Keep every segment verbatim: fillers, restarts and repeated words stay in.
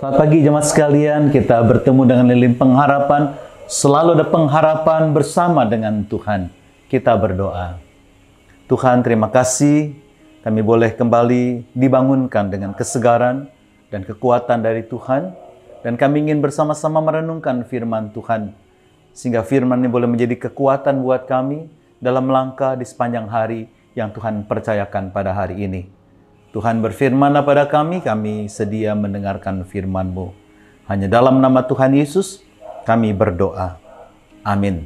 Selamat pagi jemaat sekalian, kita bertemu dengan lilin pengharapan. Selalu ada pengharapan bersama dengan Tuhan. Kita berdoa. Tuhan, terima kasih kami boleh kembali dibangunkan dengan kesegaran dan kekuatan dari Tuhan. Dan kami ingin bersama-sama merenungkan firman Tuhan. Sehingga firman ini boleh menjadi kekuatan buat kami dalam langkah di sepanjang hari yang Tuhan percayakan pada hari ini. Tuhan berfirman pada kami, kami sedia mendengarkan firman-Mu. Hanya dalam nama Tuhan Yesus, kami berdoa. Amin.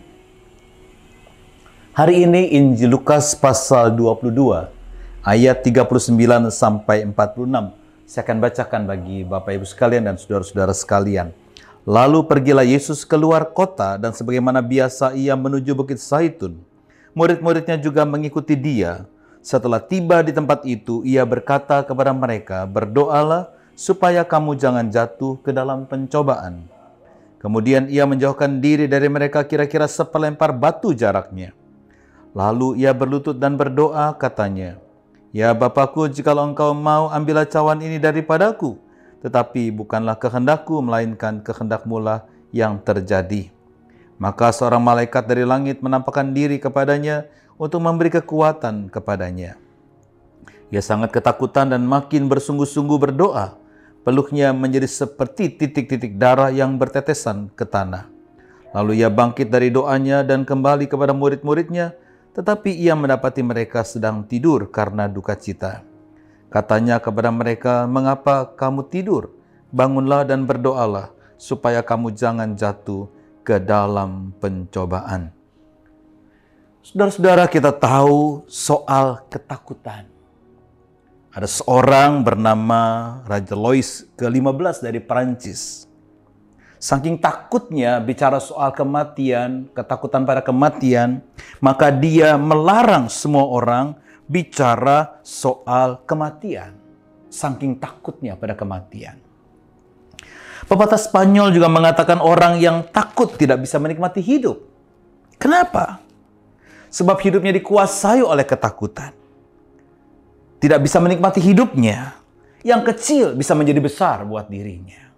Hari ini Injil Lukas pasal dua puluh dua, ayat tiga puluh sembilan sampai empat puluh enam. Saya akan bacakan bagi Bapak Ibu sekalian dan saudara-saudara sekalian. Lalu pergilah Yesus keluar kota dan sebagaimana biasa ia menuju Bukit Zaitun. Murid-muridnya juga mengikuti dia. Setelah tiba di tempat itu, ia berkata kepada mereka, "Berdoalah supaya kamu jangan jatuh ke dalam pencobaan." Kemudian ia menjauhkan diri dari mereka kira-kira sepelempar batu jaraknya. Lalu ia berlutut dan berdoa, katanya, "Ya Bapakku, jikalau engkau mau, ambillah cawan ini daripadaku. Tetapi bukanlah kehendakku, melainkan kehendak-Mu lah yang terjadi." Maka seorang malaikat dari langit menampakkan diri kepadanya untuk memberi kekuatan kepadanya. Ia sangat ketakutan dan makin bersungguh-sungguh berdoa. Peluknya menjadi seperti titik-titik darah yang bertetesan ke tanah. Lalu ia bangkit dari doanya dan kembali kepada murid-muridnya, tetapi ia mendapati mereka sedang tidur karena duka cita. Katanya kepada mereka, "Mengapa kamu tidur? Bangunlah dan berdoalah, supaya kamu jangan jatuh ke dalam pencobaan." Saudara-saudara, kita tahu soal ketakutan. Ada seorang bernama Raja Louis ke lima belas dari Perancis. Saking takutnya bicara soal kematian, ketakutan pada kematian, maka dia melarang semua orang bicara soal kematian. Saking takutnya pada kematian. Pepatah Spanyol juga mengatakan orang yang takut tidak bisa menikmati hidup. Kenapa? Sebab hidupnya dikuasai oleh ketakutan. Tidak bisa menikmati hidupnya. Yang kecil bisa menjadi besar buat dirinya.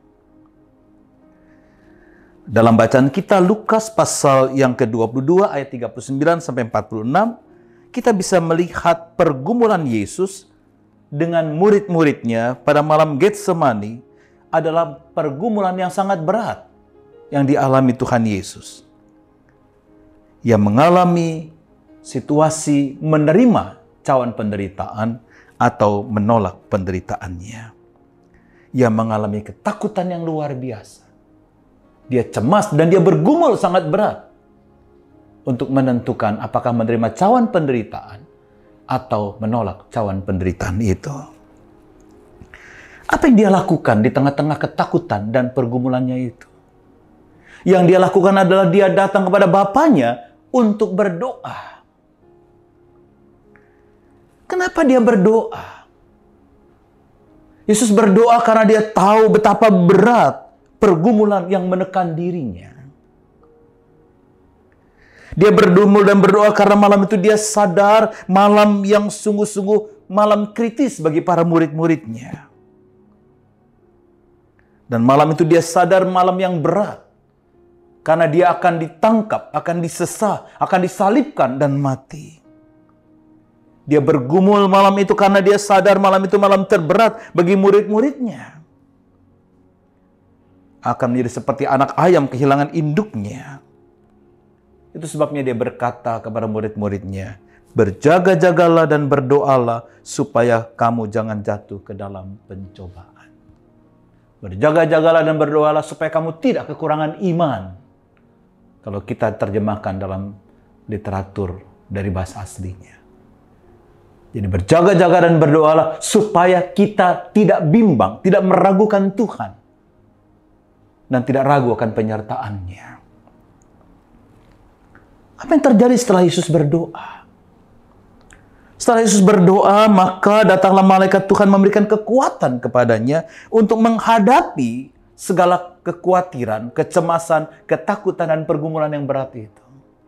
Dalam bacaan kita Lukas pasal yang ke dua puluh dua ayat tiga puluh sembilan sampai empat puluh enam, kita bisa melihat pergumulan Yesus dengan murid-muridnya pada malam Getsemani adalah pergumulan yang sangat berat yang dialami Tuhan Yesus. Ia mengalami situasi menerima cawan penderitaan atau menolak penderitaannya. Ia mengalami ketakutan yang luar biasa. Dia cemas dan dia bergumul sangat berat untuk menentukan apakah menerima cawan penderitaan atau menolak cawan penderitaan itu. Apa yang dia lakukan di tengah-tengah ketakutan dan pergumulannya itu? Yang dia lakukan adalah dia datang kepada Bapaknya untuk berdoa. Kenapa dia berdoa? Yesus berdoa karena dia tahu betapa berat pergumulan yang menekan dirinya. Dia berdumul dan berdoa karena malam itu dia sadar malam yang sungguh-sungguh malam kritis bagi para murid-muridnya. Dan malam itu dia sadar malam yang berat. Karena dia akan ditangkap, akan disesah, akan disalibkan dan mati. Dia bergumul malam itu karena dia sadar malam itu malam terberat bagi murid-muridnya. Akan menjadi seperti anak ayam kehilangan induknya. Itu sebabnya dia berkata kepada murid-muridnya, "Berjaga-jagalah dan berdoalah supaya kamu jangan jatuh ke dalam pencobaan." Berjaga-jagalah dan berdoalah supaya kamu tidak kekurangan iman. Kalau kita terjemahkan dalam literatur dari bahasa aslinya. Jadi berjaga-jaga dan berdoalah supaya kita tidak bimbang, tidak meragukan Tuhan. Dan tidak ragu akan penyertaan-Nya. Apa yang terjadi setelah Yesus berdoa? Setelah Yesus berdoa, maka datanglah malaikat Tuhan memberikan kekuatan kepadanya untuk menghadapi segala kekhawatiran, kecemasan, ketakutan, dan pergumulan yang berat itu.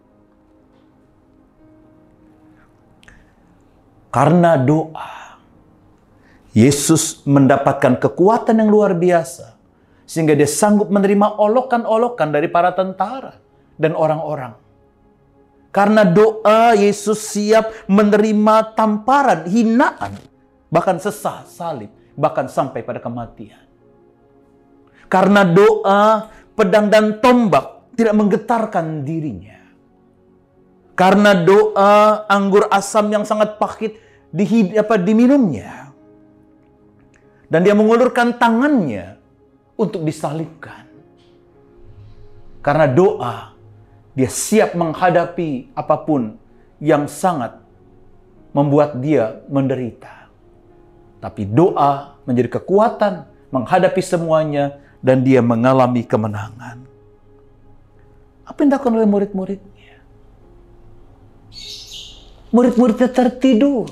Karena doa, Yesus mendapatkan kekuatan yang luar biasa Sehingga dia sanggup menerima olokan-olokan dari para tentara dan orang-orang. Karena doa, Yesus siap menerima tamparan, hinaan, bahkan sesah, salib, bahkan sampai pada kematian. Karena doa, pedang dan tombak tidak menggetarkan dirinya. Karena doa, anggur asam yang sangat pahit di, apa, diminumnya. Dan dia mengulurkan tangannya untuk disalibkan. Karena doa, dia siap menghadapi apapun yang sangat membuat dia menderita. Tapi doa menjadi kekuatan menghadapi semuanya dan dia mengalami kemenangan. Apa yang dilakukan oleh murid-muridnya? Murid-muridnya tertidur.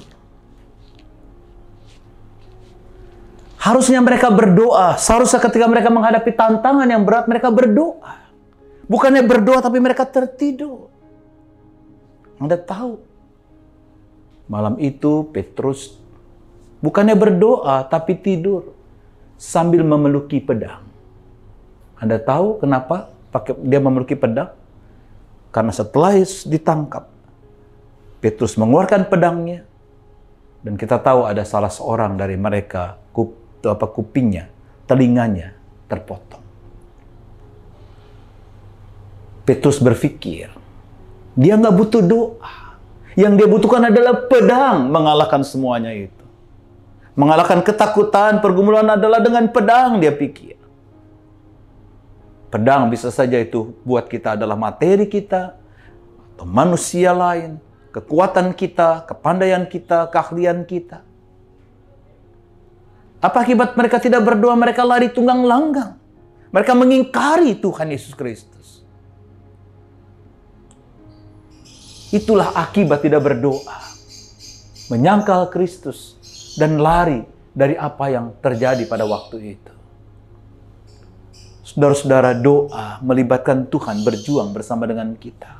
Harusnya mereka berdoa. Seharusnya ketika mereka menghadapi tantangan yang berat, mereka berdoa. Bukannya berdoa, tapi mereka tertidur. Anda tahu, malam itu Petrus bukannya berdoa, tapi tidur sambil memeluki pedang. Anda tahu kenapa dia memeluki pedang? Karena setelah ditangkap, Petrus mengeluarkan pedangnya, dan kita tahu ada salah seorang dari mereka, kup, apa, kupingnya, telinganya terpotong. Petrus berpikir, dia nggak butuh doa. Yang dia butuhkan adalah pedang mengalahkan semuanya itu. Mengalahkan ketakutan, pergumulan adalah dengan pedang, dia pikir. Pedang bisa saja itu buat kita adalah materi kita, atau manusia lain, kekuatan kita, kepandaian kita, keahlian kita. Apa akibat mereka tidak berdoa? Mereka lari tunggang langgang. Mereka mengingkari Tuhan Yesus Kristus. Itulah akibat tidak berdoa. Menyangkal Kristus dan lari dari apa yang terjadi pada waktu itu. Saudara-saudara, doa melibatkan Tuhan berjuang bersama dengan kita.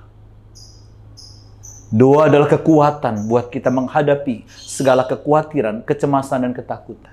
Doa adalah kekuatan buat kita menghadapi segala kekhawatiran, kecemasan, dan ketakutan.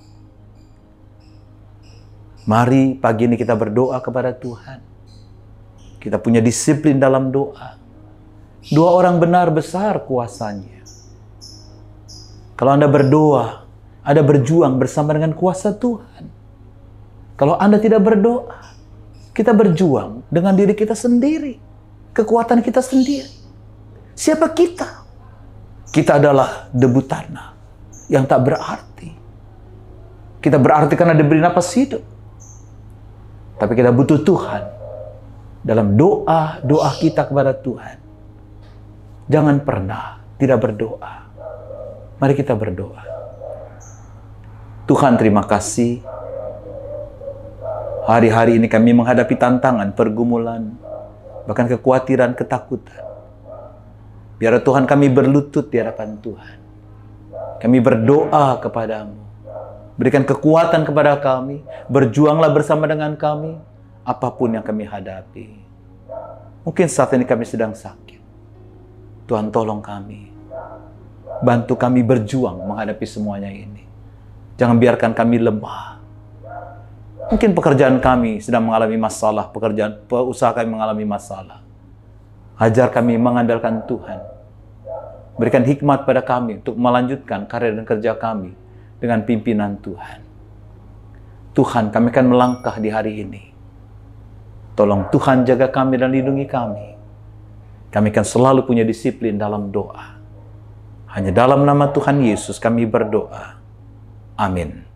Mari pagi ini kita berdoa kepada Tuhan. Kita punya disiplin dalam doa. Doa orang benar besar kuasanya. Kalau Anda berdoa, Anda berjuang bersama dengan kuasa Tuhan. Kalau Anda tidak berdoa, kita berjuang dengan diri kita sendiri. Kekuatan kita sendiri. Siapa kita? Kita adalah debu tanah yang tak berarti. Kita berarti karena diberi napas hidup. Tapi kita butuh Tuhan. Dalam doa-doa kita kepada Tuhan. Jangan pernah tidak berdoa. Mari kita berdoa. Tuhan, terima kasih. Hari-hari ini kami menghadapi tantangan, pergumulan, bahkan kekhawatiran, ketakutan. Biar Tuhan kami berlutut di hadapan Tuhan. Kami berdoa kepadamu. Berikan kekuatan kepada kami. Berjuanglah bersama dengan kami. Apapun yang kami hadapi. Mungkin saat ini kami sedang sakit. Tuhan tolong kami. Bantu kami berjuang menghadapi semuanya ini. Jangan biarkan kami lemah. Mungkin pekerjaan kami sedang mengalami masalah. Pekerjaan, usaha kami mengalami masalah. Ajar kami mengandalkan Tuhan. Berikan hikmat pada kami untuk melanjutkan karya dan kerja kami dengan pimpinan Tuhan. Tuhan, kami akan melangkah di hari ini. Tolong Tuhan jaga kami dan lindungi kami. Kami akan selalu punya disiplin dalam doa. Hanya dalam nama Tuhan Yesus kami berdoa. Amin.